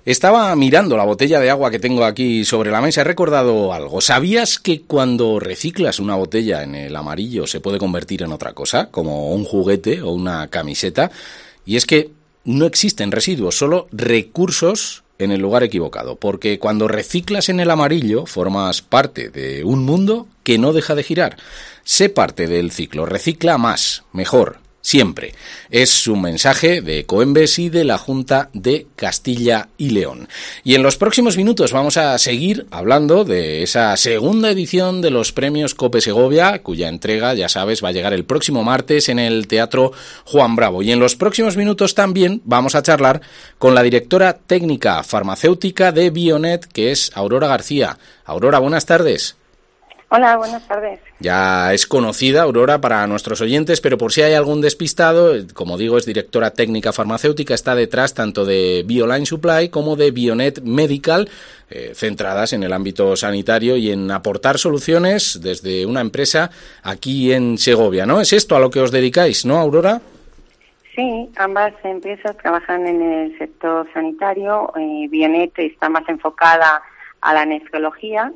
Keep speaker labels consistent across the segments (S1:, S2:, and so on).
S1: Estaba mirando la botella de agua que tengo aquí sobre la mesa, he recordado algo. ¿Sabías que cuando reciclas una botella en el amarillo se puede convertir en otra cosa, como un juguete o una camiseta? Y es que no existen residuos, solo recursos en el lugar equivocado, porque cuando reciclas en el amarillo formas parte de un mundo que no deja de girar. Sé parte del ciclo, recicla más, mejor, siempre. Es un mensaje de Ecoembes y de la Junta de Castilla y León. Y en los próximos minutos vamos a seguir hablando de esa segunda edición de los premios COPE Segovia, cuya entrega, ya sabes, va a llegar el próximo martes en el Teatro Juan Bravo. Y en los próximos minutos también vamos a charlar con la directora técnica farmacéutica de Bionet, que es Aurora García. Aurora, buenas tardes.
S2: Hola, buenas tardes.
S1: Ya es conocida, Aurora, para nuestros oyentes, pero por si hay algún despistado, como digo, es directora técnica farmacéutica, está detrás tanto de Bioline Supply como de Bionet Medical, centradas en el ámbito sanitario y en aportar soluciones desde una empresa aquí en Segovia, ¿no? ¿Es esto a lo que os dedicáis, no, Aurora?
S2: Sí, ambas empresas trabajan en el sector sanitario. Bionet está más enfocada a la nefrología.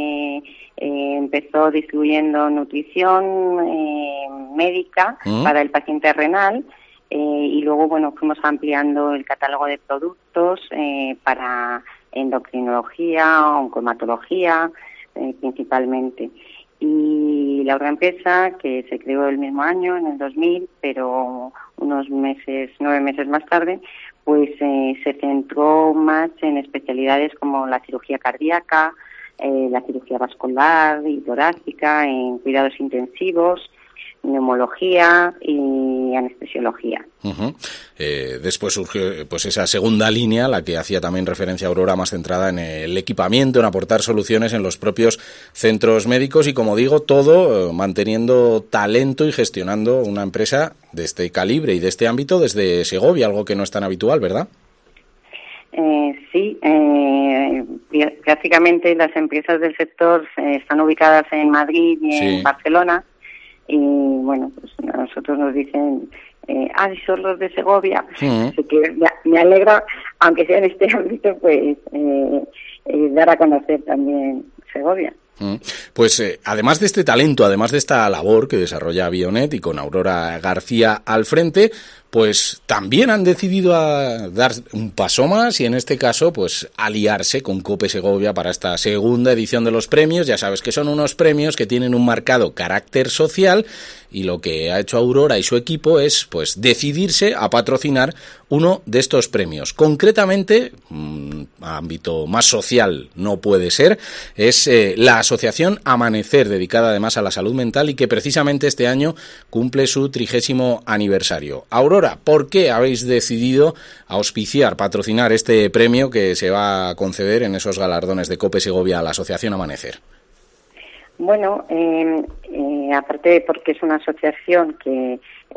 S2: Empezó distribuyendo nutrición médica para el paciente renal y luego, bueno, fuimos ampliando el catálogo de productos para endocrinología, oncomatología, principalmente. Y la otra empresa, que se creó el mismo año, en el 2000, pero 9 meses más tarde, pues se centró más en especialidades como la cirugía cardíaca, la cirugía vascular y torácica, en cuidados intensivos, neumología y anestesiología.
S1: Después surgió pues esa segunda línea, la que hacía también referencia a Aurora, más centrada en el equipamiento, en aportar soluciones en los propios centros médicos y, como digo, todo manteniendo talento y gestionando una empresa de este calibre y de este ámbito desde Segovia, algo que no es tan habitual, ¿verdad?
S2: Sí, prácticamente las empresas del sector están ubicadas en Madrid y en Barcelona, y bueno, pues a nosotros nos dicen, son los de Segovia, así que me alegra, aunque sea en este ámbito, pues dar a conocer también Segovia.
S1: Pues además de este talento, además de esta labor que desarrolla Bionet y con Aurora García al frente, pues también han decidido a dar un paso más y en este caso pues aliarse con COPE Segovia para esta segunda edición de los premios. Ya sabes que son unos premios que tienen un marcado carácter social y lo que ha hecho Aurora y su equipo es pues decidirse a patrocinar uno de estos premios. Concretamente, ámbito más social no puede ser, es la Asociación Amanecer, dedicada además a la salud mental y que precisamente este año cumple su 30º aniversario. Aurora, ¿por qué habéis decidido auspiciar, patrocinar este premio que se va a conceder en esos galardones de COPE Segovia a la Asociación Amanecer?
S2: Bueno, aparte de porque es una asociación que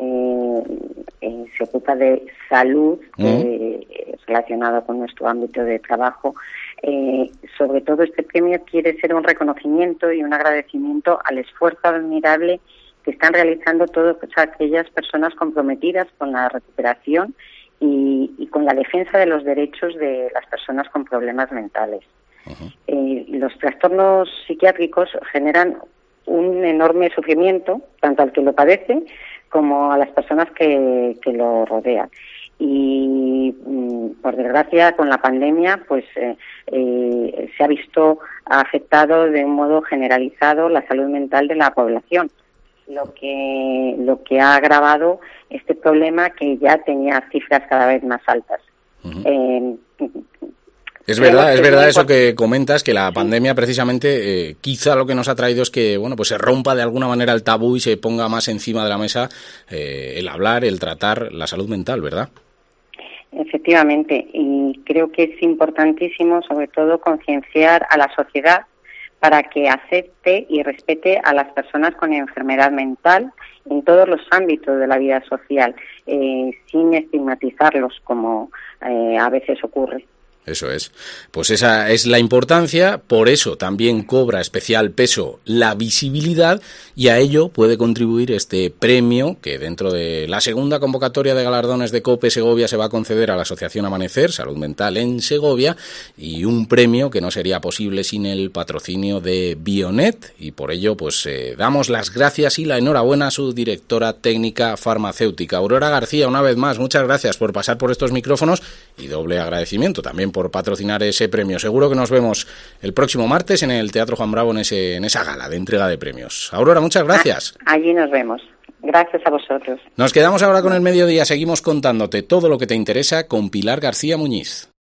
S2: se ocupa de salud relacionado con nuestro ámbito de trabajo, sobre todo este premio quiere ser un reconocimiento y un agradecimiento al esfuerzo admirable que están realizando todas aquellas personas comprometidas con la recuperación y con la defensa de los derechos de las personas con problemas mentales. Los trastornos psiquiátricos generan un enorme sufrimiento, tanto al que lo padece como a las personas que lo rodean. Y por desgracia, con la pandemia, pues se ha visto afectado de un modo generalizado la salud mental de la población, lo que ha agravado este problema que ya tenía cifras cada vez más altas.
S1: Es verdad eso que comentas, que la pandemia precisamente quizá lo que nos ha traído es que bueno pues se rompa de alguna manera el tabú y se ponga más encima de la mesa el hablar, el tratar la salud mental, ¿verdad?
S2: Efectivamente, y creo que es importantísimo sobre todo concienciar a la sociedad para que acepte y respete a las personas con enfermedad mental en todos los ámbitos de la vida social, sin estigmatizarlos como a veces ocurre.
S1: Eso es. Pues esa es la importancia, por eso también cobra especial peso la visibilidad y a ello puede contribuir este premio que dentro de la segunda convocatoria de galardones de COPE Segovia se va a conceder a la Asociación Amanecer, Salud Mental en Segovia, y un premio que no sería posible sin el patrocinio de Bionet, y por ello pues damos las gracias y la enhorabuena a su directora técnica farmacéutica. Aurora García, una vez más, muchas gracias por pasar por estos micrófonos y doble agradecimiento también por patrocinar ese premio. Seguro que nos vemos el próximo martes en el Teatro Juan Bravo en esa gala de entrega de premios. Aurora, muchas gracias.
S2: Allí nos vemos. Gracias a vosotros.
S1: Nos quedamos ahora con el mediodía. Seguimos contándote todo lo que te interesa con Pilar García Muñiz.